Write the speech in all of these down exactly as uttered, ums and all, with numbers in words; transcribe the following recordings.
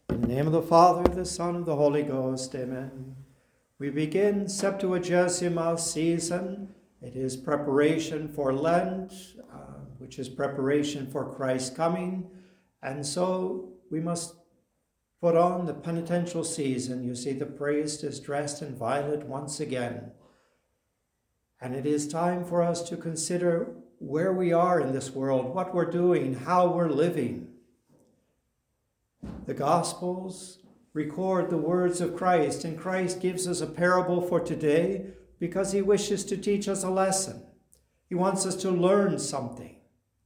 In the name of the Father, the Son, and the Holy Ghost, amen. We begin Septuagesima season. It is preparation for Lent, uh, which is preparation for Christ's coming. And so we must put on the penitential season. You see, the priest is dressed in violet once again. And it is time for us to consider where we are in this world, what we're doing, how we're living. The Gospels record the words of Christ, and Christ gives us a parable for today because he wishes to teach us a lesson. He wants us to learn something.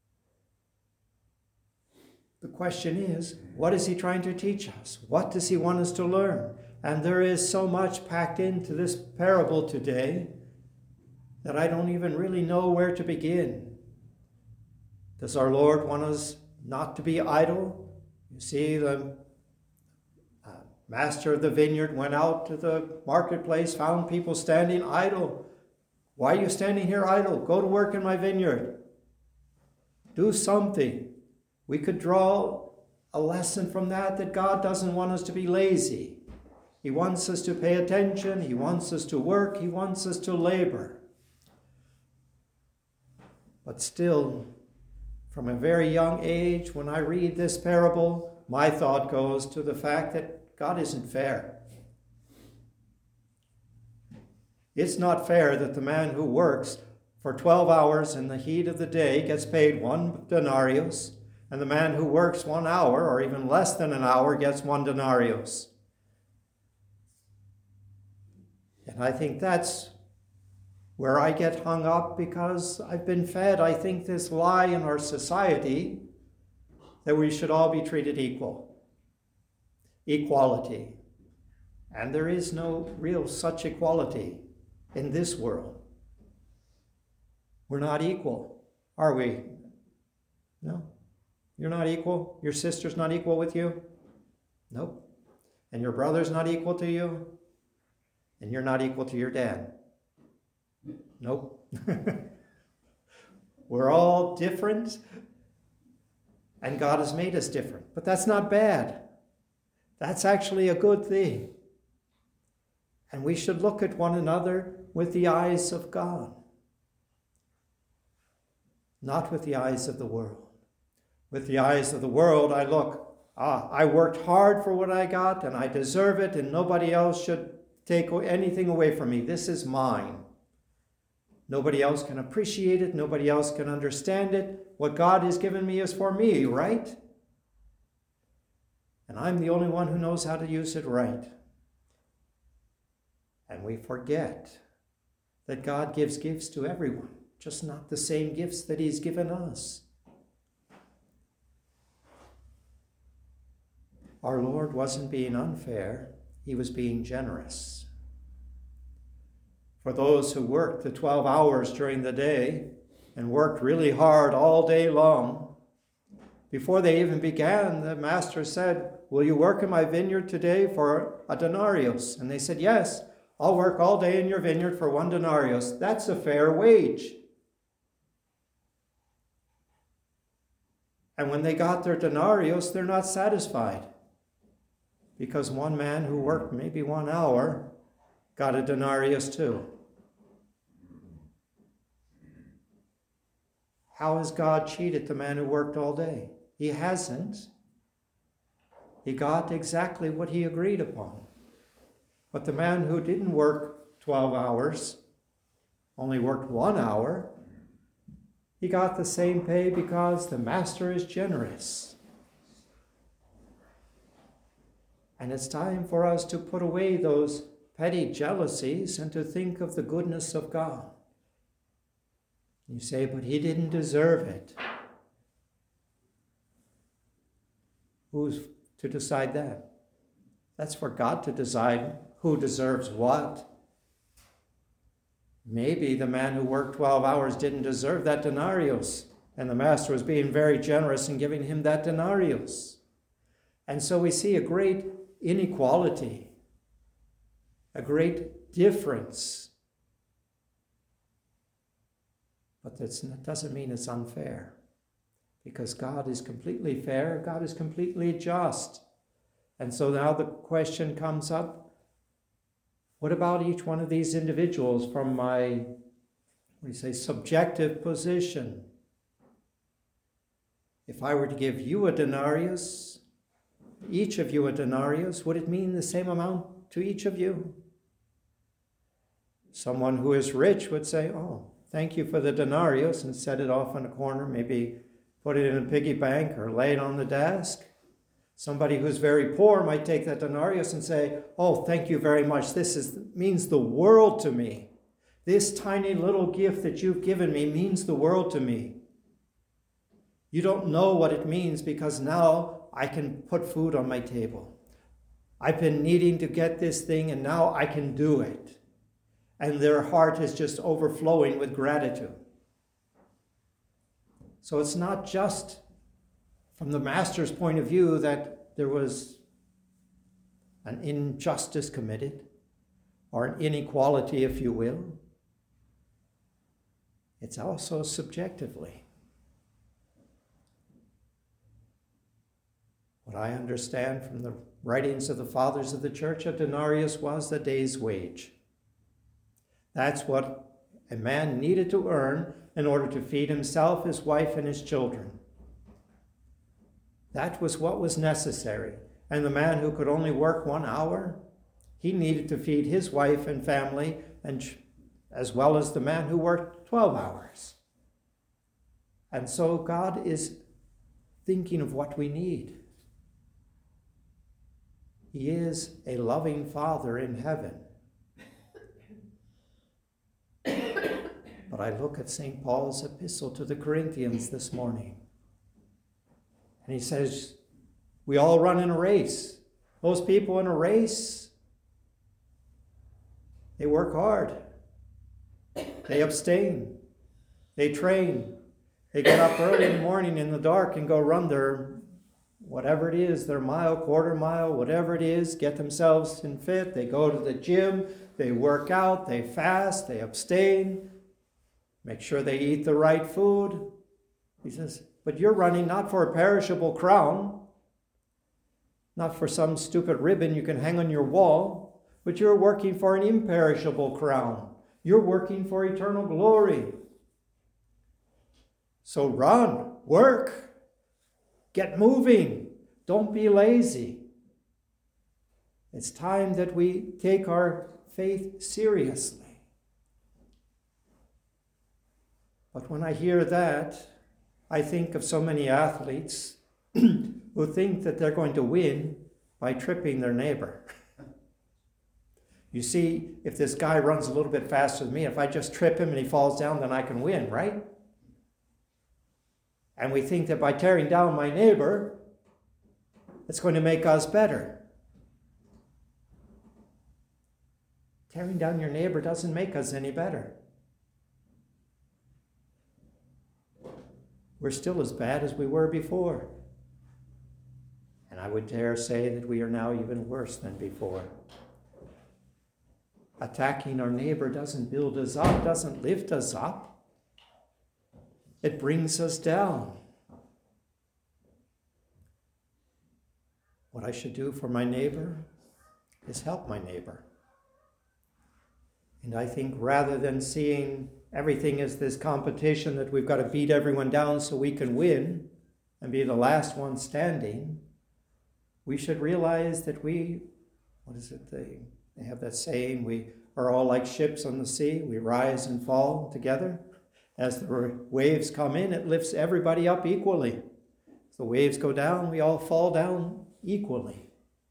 The question is, what is he trying to teach us? What does he want us to learn? And there is so much packed into this parable today that I don't even really know where to begin. Does our Lord want us not to be idle? You see, the uh, master of the vineyard went out to the marketplace, found people standing idle. Why are you standing here idle? Go to work in my vineyard. Do something. We could draw a lesson from that, that God doesn't want us to be lazy. He wants us to pay attention. He wants us to work. He wants us to labor. But still, from a very young age, when I read this parable, my thought goes to the fact that God isn't fair. It's not fair that the man who works for twelve hours in the heat of the day gets paid one denarius, and the man who works one hour, or even less than an hour, gets one denarius. And I think that's where I get hung up, because I've been fed, I think, this lie in our society that we should all be treated equal. Equality. And there is no real such equality in this world. We're not equal, are we? No. You're not equal? Your sister's not equal with you? Nope. And your brother's not equal to you? And you're not equal to your dad? Nope. We're all different, and God has made us different. But that's not bad. That's actually a good thing. And we should look at one another with the eyes of God, not with the eyes of the world. With the eyes of the world, I look, ah, I worked hard for what I got, and I deserve it, and nobody else should take anything away from me. This is mine. Nobody else can appreciate it. Nobody else can understand it. What God has given me is for me, right? And I'm the only one who knows how to use it right. And we forget that God gives gifts to everyone, just not the same gifts that he's given us. Our Lord wasn't being unfair. He was being generous. For those who worked the twelve hours during the day and worked really hard all day long, before they even began, the master said, will you work in my vineyard today for a denarius? And they said, yes, I'll work all day in your vineyard for one denarius. That's a fair wage. And when they got their denarius, they're not satisfied, because one man who worked maybe one hour got a denarius too. How has God cheated the man who worked all day? He hasn't. He got exactly what he agreed upon. But the man who didn't work twelve hours, only worked one hour, he got the same pay because the master is generous. And it's time for us to put away those petty jealousies and to think of the goodness of God. You say, but he didn't deserve it. Who's to decide that? That's for God to decide who deserves what. Maybe the man who worked twelve hours didn't deserve that denarius, and the master was being very generous in giving him that denarius. And so we see a great inequality, a great difference. But that doesn't mean it's unfair, because God is completely fair. God is completely just. And so now the question comes up, what about each one of these individuals from my, we say, subjective position? If I were to give you a denarius, each of you a denarius, would it mean the same amount to each of you? Someone who is rich would say, oh, thank you for the denarius, and set it off in a corner, maybe put it in a piggy bank or lay it on the desk. Somebody who's very poor might take that denarius and say, oh, thank you very much. This is means the world to me. This tiny little gift that you've given me means the world to me. You don't know what it means because now I can put food on my table. I've been needing to get this thing and now I can do it. And their heart is just overflowing with gratitude. So it's not just from the master's point of view that there was an injustice committed, or an inequality, if you will. It's also subjectively. What I understand from the writings of the fathers of the church, a denarius was the day's wage. That's what a man needed to earn in order to feed himself, his wife, and his children. That was what was necessary. And the man who could only work one hour, he needed to feed his wife and family, and as well as the man who worked twelve hours. And so God is thinking of what we need. He is a loving Father in heaven. But I look at Saint Paul's epistle to the Corinthians this morning. And he says, we all run in a race. Those people in a race, they work hard. They abstain. They train. They get up early in the morning in the dark and go run their, whatever it is, their mile, quarter mile, whatever it is, get themselves in fit. They go to the gym. They work out. They fast. They abstain. Make sure they eat the right food. He says, but you're running not for a perishable crown, not for some stupid ribbon you can hang on your wall, but you're working for an imperishable crown. You're working for eternal glory. So run, work, get moving. Don't be lazy. It's time that we take our faith seriously. But when I hear that, I think of so many athletes who think that they're going to win by tripping their neighbor. You see, if this guy runs a little bit faster than me, if I just trip him and he falls down, then I can win, right? And we think that by tearing down my neighbor, it's going to make us better. Tearing down your neighbor doesn't make us any better. We're still as bad as we were before. And I would dare say that we are now even worse than before. Attacking our neighbor doesn't build us up, doesn't lift us up. It brings us down. What I should do for my neighbor is help my neighbor. And I think rather than seeing everything as this competition that we've got to beat everyone down so we can win and be the last one standing, we should realize that we, what is it, they, they have that saying, we are all like ships on the sea, we rise and fall together. As the waves come in, it lifts everybody up equally. As the waves go down, we all fall down equally.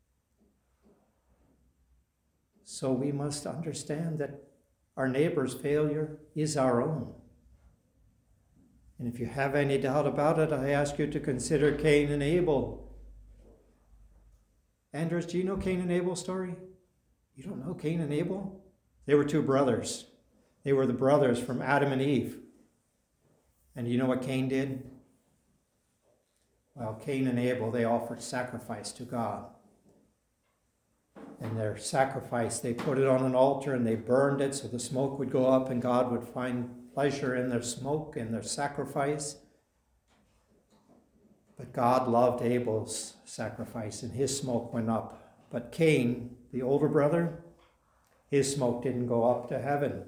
So we must understand that our neighbor's failure is our own. And if you have any doubt about it, I ask you to consider Cain and Abel. Andres, do you know Cain and Abel's story? You don't know Cain and Abel? They were two brothers. They were the brothers from Adam and Eve. And you know what Cain did? Well, Cain and Abel, they offered sacrifice to God. And their sacrifice, they put it on an altar and they burned it so the smoke would go up and God would find pleasure in their smoke and their sacrifice. But God loved Abel's sacrifice, and his smoke went up. But Cain, the older brother, his smoke didn't go up to heaven.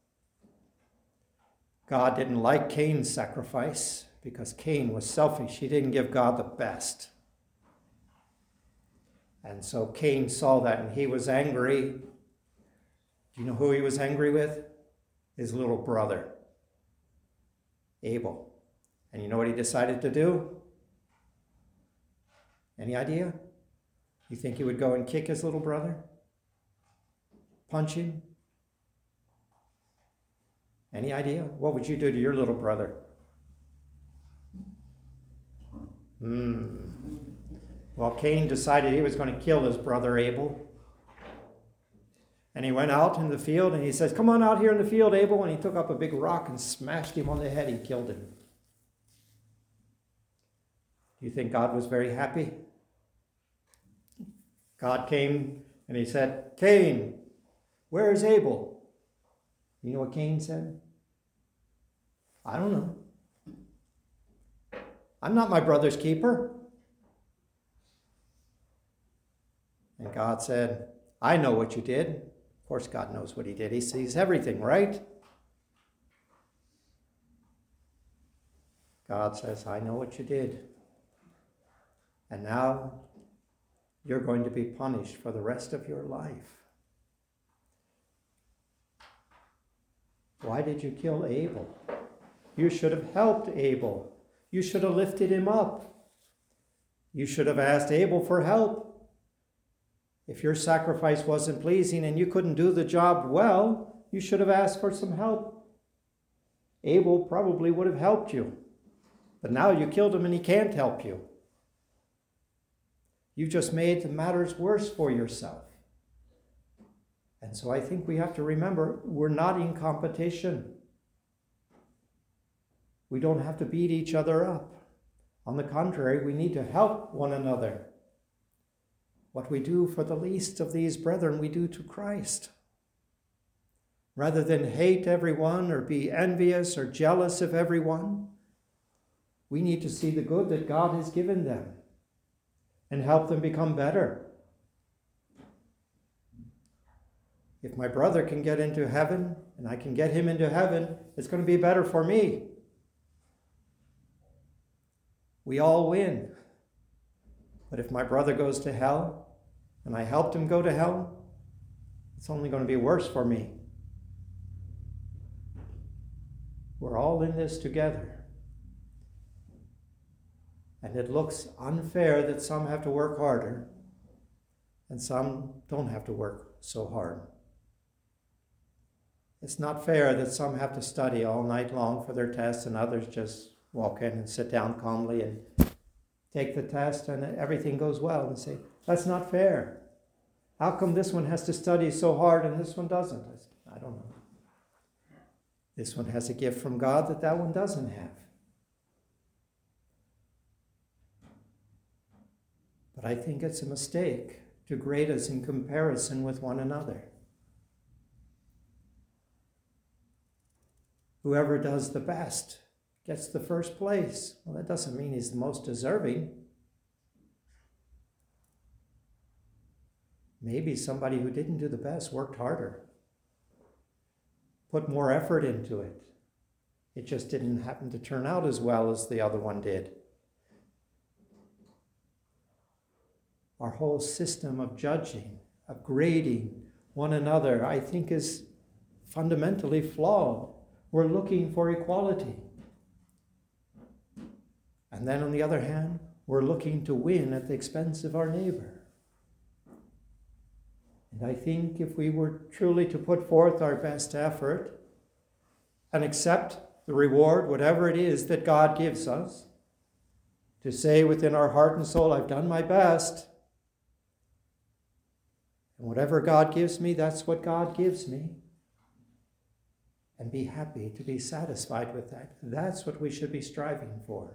God didn't like Cain's sacrifice because Cain was selfish. He didn't give God the best. And so Cain saw that and he was angry. Do you know who he was angry with? His little brother, Abel. And you know what he decided to do? Any idea? You think he would go and kick his little brother? Punch him? Any idea? What would you do to your little brother? Hmm. Well, Cain decided he was going to kill his brother Abel. And he went out in the field and he says, "Come on out here in the field, Abel." And he took up a big rock and smashed him on the head. He killed him. Do you think God was very happy? God came and he said, "Cain, where is Abel?" You know what Cain said? "I don't know. I'm not my brother's keeper." And God said, "I know what you did." Of course, God knows what he did. He sees everything, right? God says, "I know what you did. And now you're going to be punished for the rest of your life. Why did you kill Abel? You should have helped Abel. You should have lifted him up. You should have asked Abel for help. If your sacrifice wasn't pleasing and you couldn't do the job well, you should have asked for some help. Abel probably would have helped you. But now you killed him and he can't help you. You just made the matters worse for yourself. And so I think we have to remember, we're not in competition. We don't have to beat each other up. On the contrary, we need to help one another. What we do for the least of these brethren, we do to Christ. Rather than hate everyone or be envious or jealous of everyone, we need to see the good that God has given them and help them become better. If my brother can get into heaven and I can get him into heaven, it's going to be better for me. We all win. But if my brother goes to hell and I helped him go to hell, it's only going to be worse for me. We're all in this together. And it looks unfair that some have to work harder and some don't have to work so hard. It's not fair that some have to study all night long for their tests and others just walk in and sit down calmly and take the test and everything goes well, and say, that's not fair. How come this one has to study so hard and this one doesn't? I say, I don't know. This one has a gift from God that that one doesn't have. But I think it's a mistake to grade us in comparison with one another. Whoever does the best gets the first place. Well, that doesn't mean he's the most deserving. Maybe somebody who didn't do the best worked harder, put more effort into it. It just didn't happen to turn out as well as the other one did. Our whole system of judging, of grading one another, I think is fundamentally flawed. We're looking for equality. And then on the other hand, we're looking to win at the expense of our neighbor. And I think if we were truly to put forth our best effort and accept the reward, whatever it is that God gives us, to say within our heart and soul, I've done my best, and whatever God gives me, that's what God gives me, and be happy to be satisfied with that. That's what we should be striving for.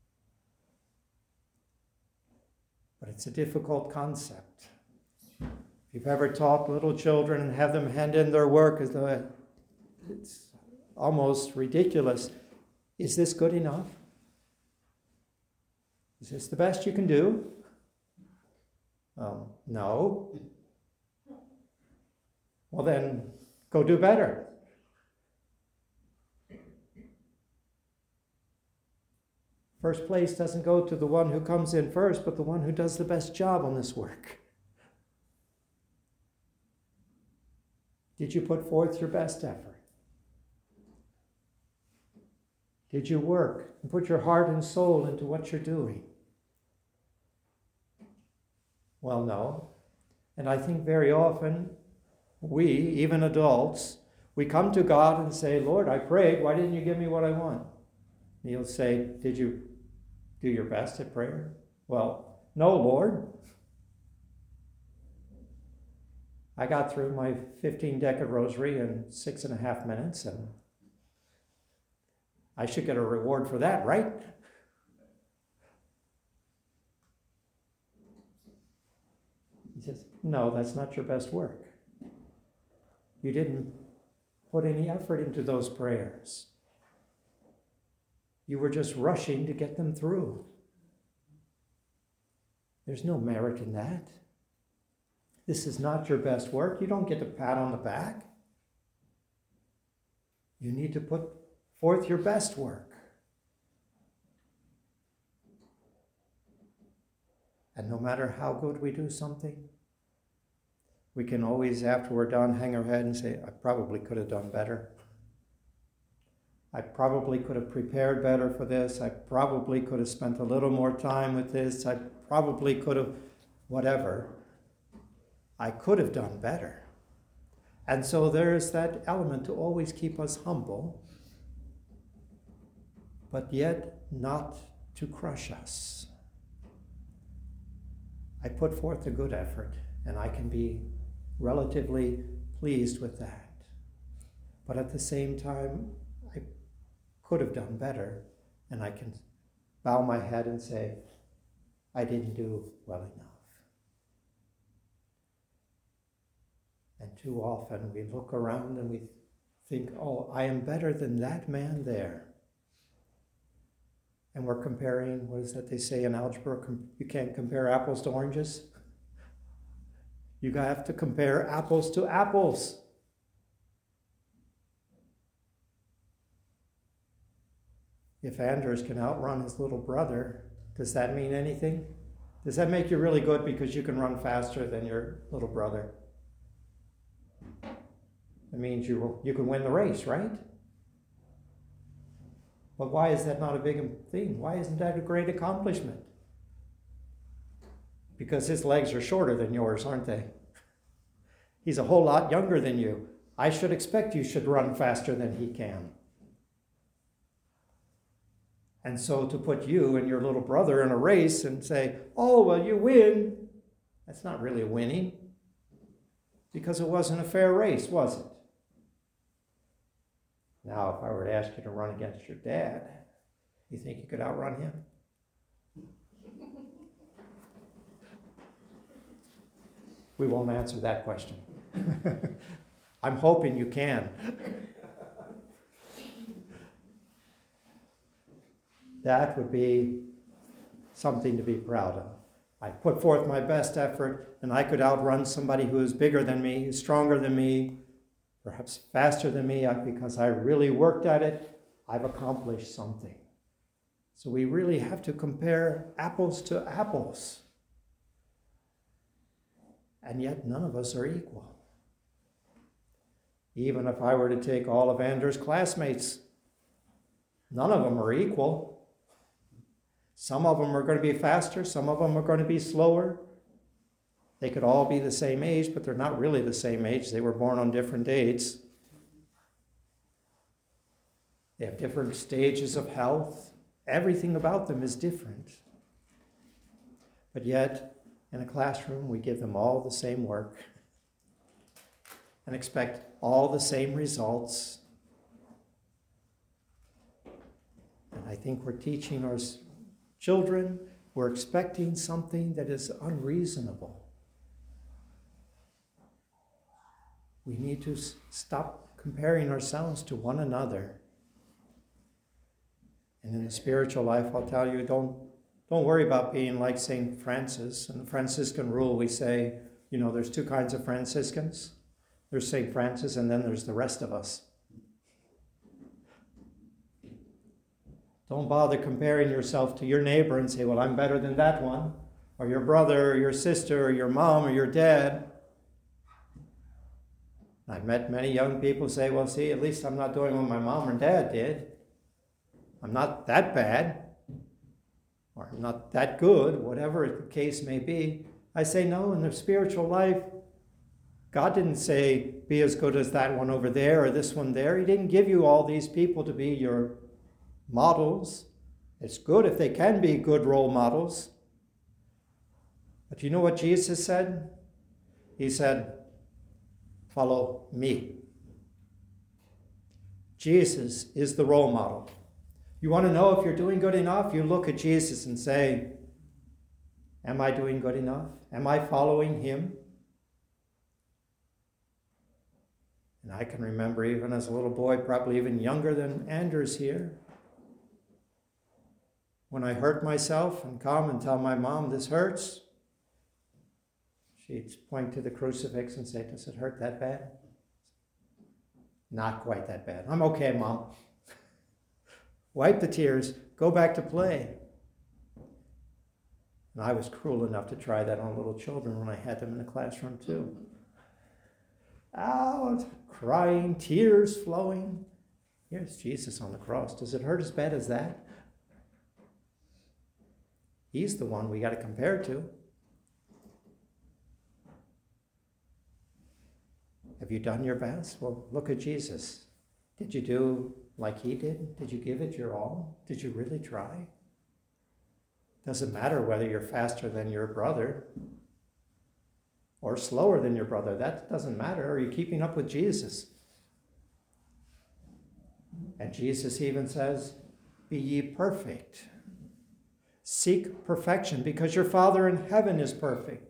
But it's a difficult concept. If you've ever taught little children and have them hand in their work, as though it's almost ridiculous. Is this good enough? Is this the best you can do? Um, no. Well, then go do better. First place doesn't go to the one who comes in first, but the one who does the best job on this work. Did you put forth your best effort? Did you work and put your heart and soul into what you're doing? Well, no. And I think very often we, even adults, we come to God and say, Lord, I prayed. Why didn't you give me what I want? And he'll say, did you do your best at prayer? Well, no, Lord. I got through my fifteen decade rosary in six and a half minutes, and I should get a reward for that, right? He says, no, that's not your best work. You didn't put any effort into those prayers. You were just rushing to get them through. There's no merit in that. This is not your best work. You don't get a pat on the back. You need to put forth your best work. And no matter how good we do something, we can always, after we're done, hang our head and say, I probably could have done better. I probably could have prepared better for this. I probably could have spent a little more time with this. I probably could have whatever. I could have done better. And so there is that element to always keep us humble, but yet not to crush us. I put forth a good effort, and I can be relatively pleased with that. But at the same time, I could have done better, and I can bow my head and say, I didn't do well enough. And too often we look around and we think, oh, I am better than that man there. And we're comparing, what is that they say in algebra? You can't compare apples to oranges. You have to compare apples to apples. If Anders can outrun his little brother, does that mean anything? Does that make you really good because you can run faster than your little brother? It means you, you can win the race, right? But why is that not a big thing? Why isn't that a great accomplishment? Because his legs are shorter than yours, aren't they? He's a whole lot younger than you. I should expect you should run faster than he can. And so to put you and your little brother in a race and say, oh, well, you win, that's not really winning. Because it wasn't a fair race, was it? Now, if I were to ask you to run against your dad, you think you could outrun him? We won't answer that question. I'm hoping you can. That would be something to be proud of. I put forth my best effort, and I could outrun somebody who is bigger than me, who's stronger than me, perhaps faster than me, because I really worked at it. I've accomplished something. So we really have to compare apples to apples. And yet none of us are equal. Even if I were to take all of Anders' classmates, none of them are equal. Some of them are going to be faster, some of them are going to be slower. They could all be the same age, but they're not really the same age. They were born on different dates. They have different stages of health. Everything about them is different. But yet, in a classroom, we give them all the same work and expect all the same results. And I think we're teaching our children, we're expecting something that is unreasonable. We need to stop comparing ourselves to one another. And in the spiritual life, I'll tell you, don't Don't worry about being like Saint Francis. In the Franciscan rule, we say, you know, there's two kinds of Franciscans. There's Saint Francis, and then there's the rest of us. Don't bother comparing yourself to your neighbor and say, well, I'm better than that one, or your brother, or your sister, or your mom, or your dad. I've met many young people say, well, see, at least I'm not doing what my mom or dad did. I'm not that bad, or I'm not that good, whatever the case may be. I say, no, in the spiritual life, God didn't say, be as good as that one over there or this one there. He didn't give you all these people to be your models. It's good if they can be good role models. But you know what Jesus said? He said, follow me. Jesus is the role model. You want to know if you're doing good enough? You look at Jesus and say, am I doing good enough? Am I following him? And I can remember even as a little boy, probably even younger than Andrew's here, when I hurt myself and come and tell my mom, this hurts, she'd point to the crucifix and say, does it hurt that bad? Not quite that bad. I'm okay, Mom. Wipe the tears, go back to play. And I was cruel enough to try that on little children when I had them in the classroom too. Out, crying, tears flowing. Here's Jesus on the cross. Does it hurt as bad as that? He's the one we got to compare to. Have you done your best? Well, look at Jesus. Did you do like he did? Did you give it your all? Did you really try? Doesn't matter whether you're faster than your brother or slower than your brother. That doesn't matter. Are you keeping up with Jesus? And Jesus even says, be ye perfect. Seek perfection because your Father in heaven is perfect.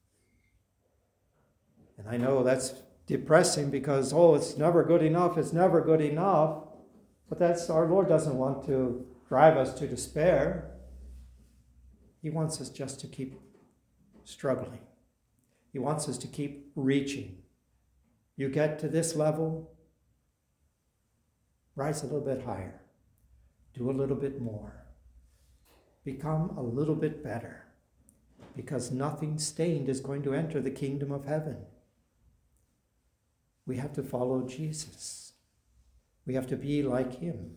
And I know that's depressing because, oh, it's never good enough. It's never good enough. But that's, our Lord doesn't want to drive us to despair. He wants us just to keep struggling. He wants us to keep reaching. You get to this level, rise a little bit higher. Do a little bit more. Become a little bit better. Because nothing stained is going to enter the kingdom of heaven. We have to follow Jesus. We have to be like him.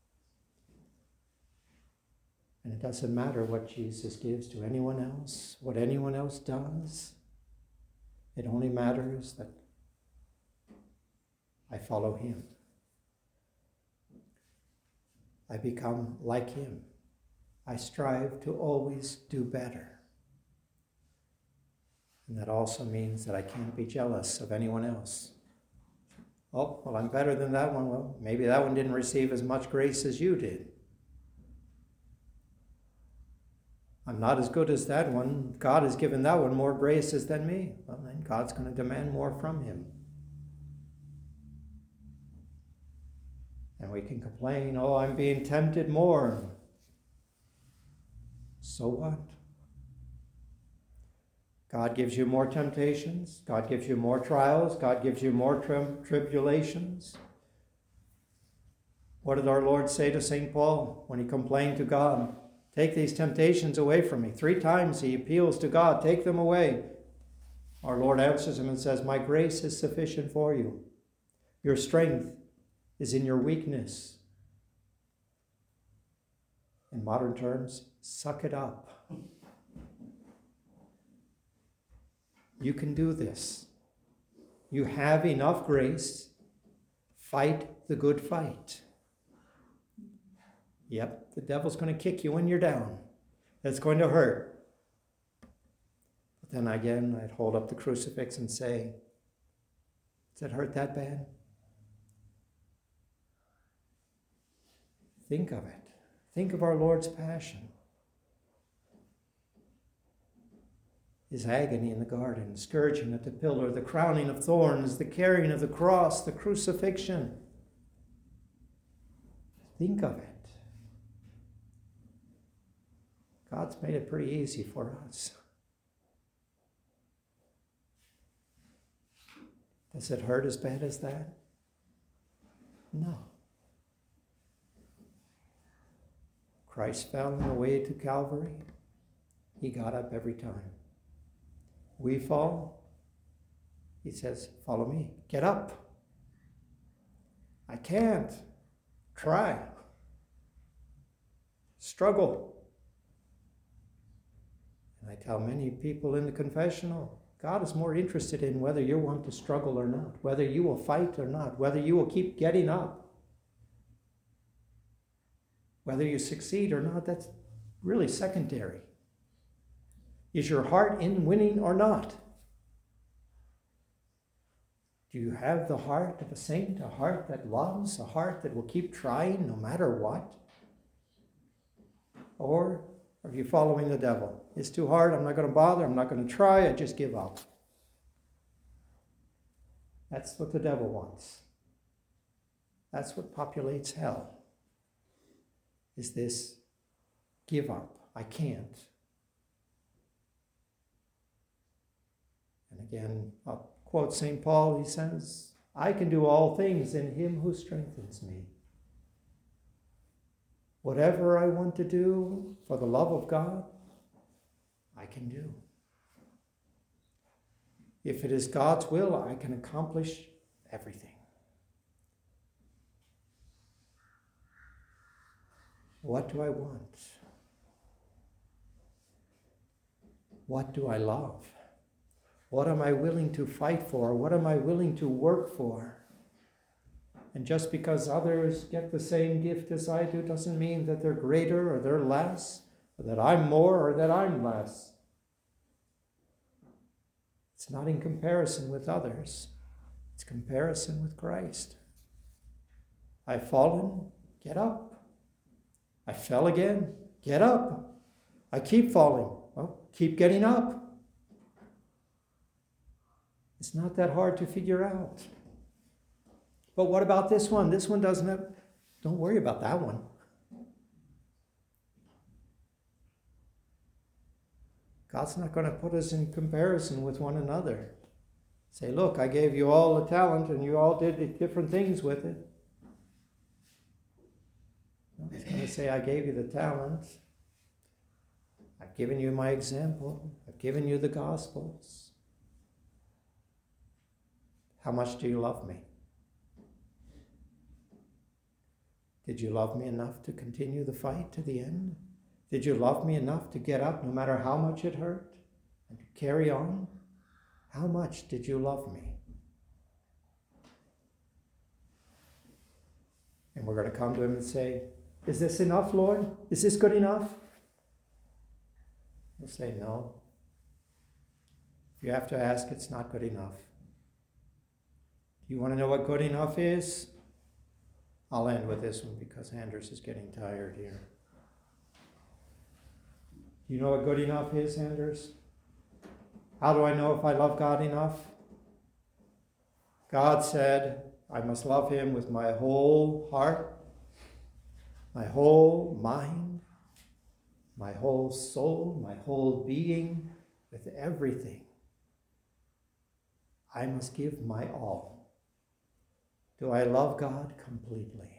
And it doesn't matter what Jesus gives to anyone else, what anyone else does. It only matters that I follow him. I become like him. I strive to always do better. And that also means that I can't be jealous of anyone else. Oh, well, I'm better than that one. Well, maybe that one didn't receive as much grace as you did. I'm not as good as that one. God has given that one more graces than me. Well, then God's going to demand more from him. And we can complain, oh, I'm being tempted more. So what? God gives you more temptations. God gives you more trials. God gives you more tri- tribulations. What did our Lord say to Saint Paul when he complained to God? Take these temptations away from me. Three times he appeals to God, take them away. Our Lord answers him and says, my grace is sufficient for you. Your strength is in your weakness. In modern terms, suck it up. You can do this. You have enough grace. Fight the good fight. Yep, the devil's going to kick you when you're down. It's going to hurt. But then again, I'd hold up the crucifix and say, does it hurt that bad? Think of it. Think of our Lord's passion. His agony in the garden, the scourging at the pillar, the crowning of thorns, the carrying of the cross, the crucifixion. Think of it. God's made it pretty easy for us. Does it hurt as bad as that? No. Christ fell on the way to Calvary. He got up every time. We fall. He says, follow me. Get up. I can't. Try. Struggle. And I tell many people in the confessional, God is more interested in whether you want to struggle or not, whether you will fight or not, whether you will keep getting up. Whether you succeed or not, that's really secondary. Is your heart in winning or not? Do you have the heart of a saint, a heart that loves, a heart that will keep trying no matter what? Or are you following the devil? It's too hard, I'm not going to bother, I'm not going to try, I just give up. That's what the devil wants. That's what populates hell. Is this give up, I can't. And again, I'll quote Saint Paul, he says, I can do all things in him who strengthens me. Whatever I want to do for the love of God, I can do. If it is God's will, I can accomplish everything. What do I want? What do I love? What am I willing to fight for? What am I willing to work for? And just because others get the same gift as I do doesn't mean that they're greater or they're less, or that I'm more or that I'm less. It's not in comparison with others. It's comparison with Christ. I've fallen, get up. I fell again, get up. I keep falling, well, keep getting up. It's not that hard to figure out. But what about this one? This one doesn't have, don't worry about that one. God's not going to put us in comparison with one another. Say, look, I gave you all the talent and you all did different things with it. He's going to say, I gave you the talent. I've given you my example. I've given you the Gospels. How much do you love me? Did you love me enough to continue the fight to the end? Did you love me enough to get up no matter how much it hurt and to carry on? How much did you love me? And we're going to come to him and say, is this enough, Lord? Is this good enough? He'll say, no. If you have to ask, it's not good enough. Do you want to know what good enough is? I'll end with this one because Anders is getting tired here. Do you know what good enough is, Anders? How do I know if I love God enough? God said, I must love him with my whole heart, my whole mind, my whole soul, my whole being, with everything. I must give my all. Do I love God completely?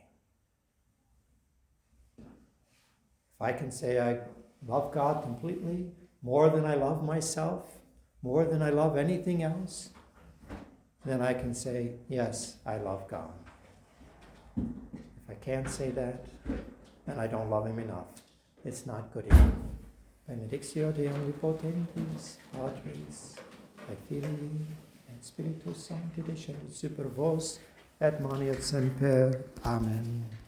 If I can say I love God completely, more than I love myself, more than I love anything else, then I can say, yes, I love God. If I can't say that, then I don't love him enough. It's not good enough. Benedictio de omnipotentis, Patris, et Filii, et Spiritus Sancti, descendit super vos, et manet semper. Amen.